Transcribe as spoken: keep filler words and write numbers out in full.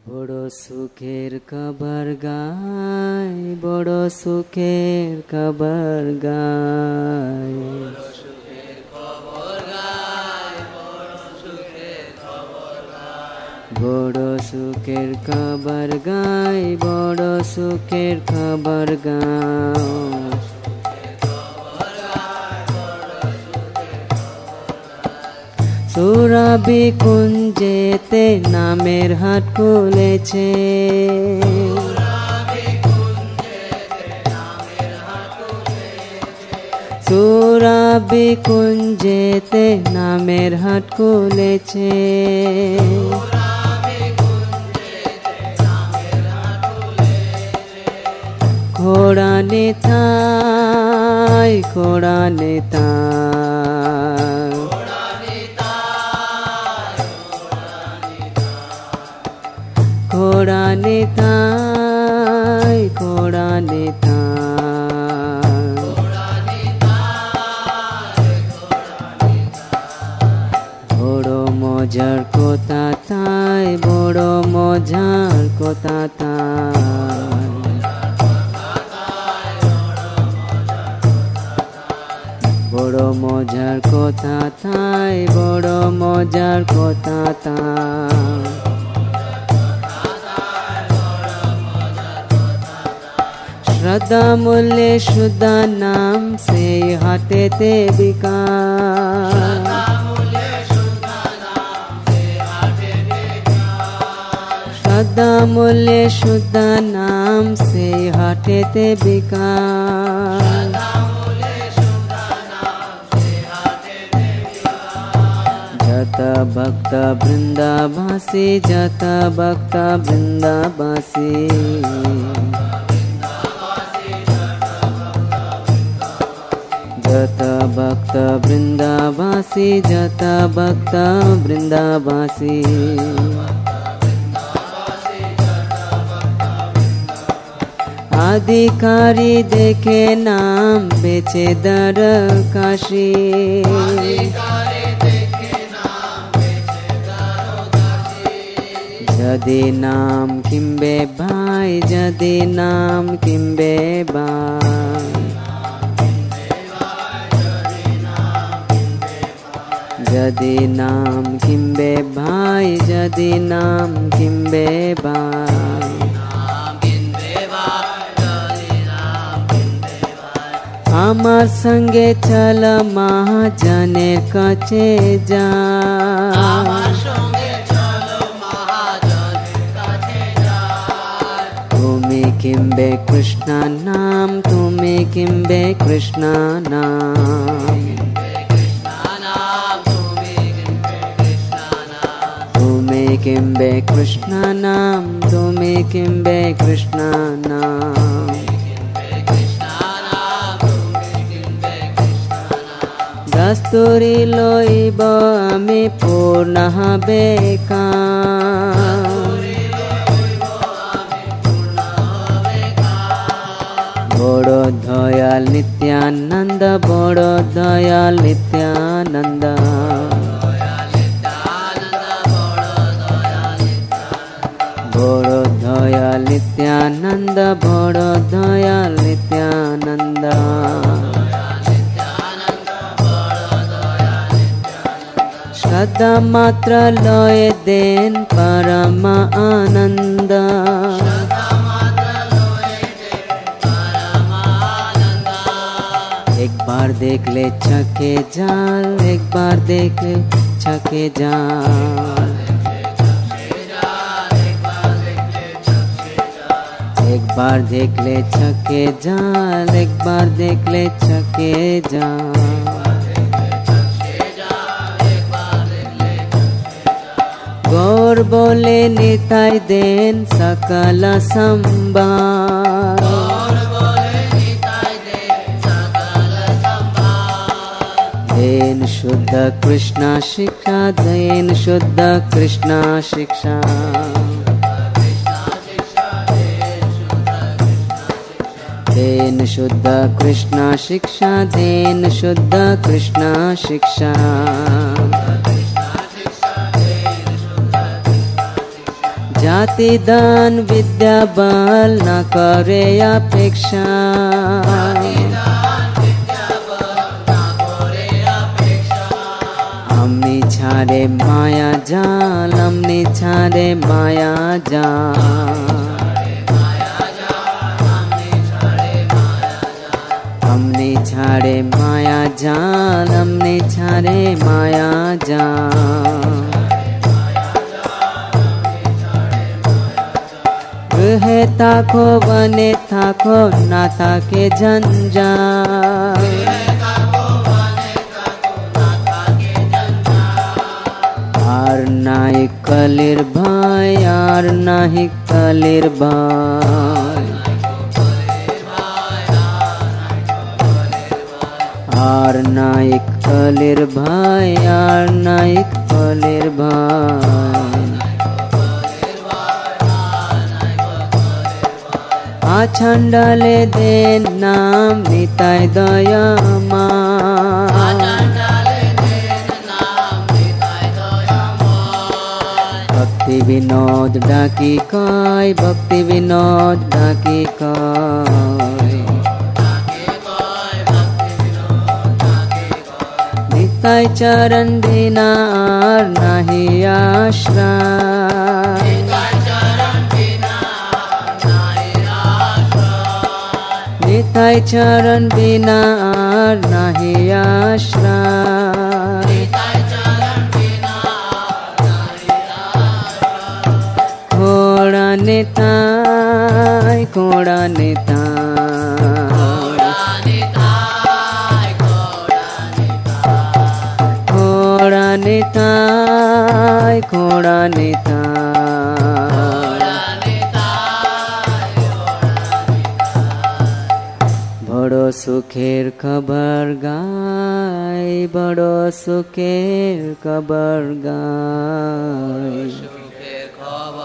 বড় সুখের খবর গাই, বড় সুখের খবর গাই, বড় সুখের খবর গাই, বড় সুখের খবর গাই। সুরভি কুঞ্জেতে নামের হাট খুলেছে, সুরভি কুঞ্জেতে নামের হাট খুলেছে, ঘোড়া নেতাই ঘোড়া নেতাই, ঘোড়া নেতাই ঘোড়া নেতাই, বড় মজার কথা তাই, বড় মজার কথা তাই, বড় মজার কথা তাই, বড় মজার কথা তাই। শ্রদ্ধা মূল্যে শুদ্ধা নাম সেই হাটেতে বিকাশ, শ্রদ্ধা মূল্যে শুদ্ধা নাম সেই হাটেতে বিকাশ, যত ভক্ত বৃন্দাবাসী, যত ভক্ত বৃন্দাবাসী, যত ভক্ত বৃন্দাবাসী, যত ভক্ত বৃন্দাবাসী, আধিকারী দেখে নাম বেচে দর কাশী, যদি নাম কিনবে ভাই, যদি নাম কিনবে ভাই, যদি নাম কিনবে ভাই, যদি নাম কিনবে ভাই, আমার সঙ্গে চল মহাজনের কাছে যা, তুমি কিনবে কৃষ্ণ নাম, তুমি কিনবে কৃষ্ণ নাম, তুমি কিনবে কৃষ্ণ নাম, তুমি কিনবে কৃষ্ণ নাম, দস্তুরি লইব আমি পূর্ণ হবে কাম, বড় দয়াল নিত্যানন্দ, বড় দয়াল নিত্যানন্দ, বড় দয়াল নিত্যানন্দ, বড় দয়াল নিত্যানন্দ, শ্রদ্ধা মাত্র লয়ে দেন পরম আনন্দ, एक बार देख ले छके जाल, एक बार देख ले छके जाल, एक बार देख ले छके जाल, एक बार देख ले छके जाल, गौर बोले निताई देन सकल संभार, देन शुद्ध कृष्ण शिक्षा, देन शुद्ध कृष्ण शिक्षा, देन शुद्ध कृष्ण शिक्षा, देन शुद्ध कृष्ण शिक्षा, জাতি দান বিদ্যা বল না করে অপেক্ষা আমনি ছাড়ে মায়া জাল আমনি ছাড়ে মায়া জাল আমনি ছাড়ে মায়া জাল আমনি ছাড়ে মায়া জাল गृहे थाको बने थाको ना थाके जंजाल आर नाहि कलिर भाई आर नाहि कलिर भाई आर नाहि कलिर भाई आर नाहि कलिर भाई आछंडाले दे नाम निताय दयामा भक्ति विनोद डाकी कय भक्ति विनोद डाकी कय निताय चरण बिना आर नाही आश्रय निताय चरण बिना आर नाही आश्रय घोड़ा निताय घोड़ा निताय घोड़ा निताय घोड़ा निताय बड़ो सुखेर खबर गाय बड़ो सुखेर खबर गाय।